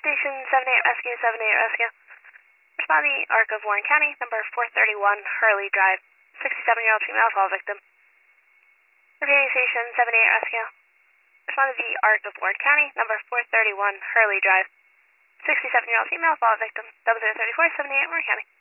Station 78 Rescue, 78 Rescue. Responding Arc of Warren County, number 431 Hurley Drive. 67-year-old female fall victim. Repeating Station 78 Rescue. Respond to the Arc of Warren County, number 431 Hurley Drive. 67-year-old female fall victim. 0034 78 Warren County.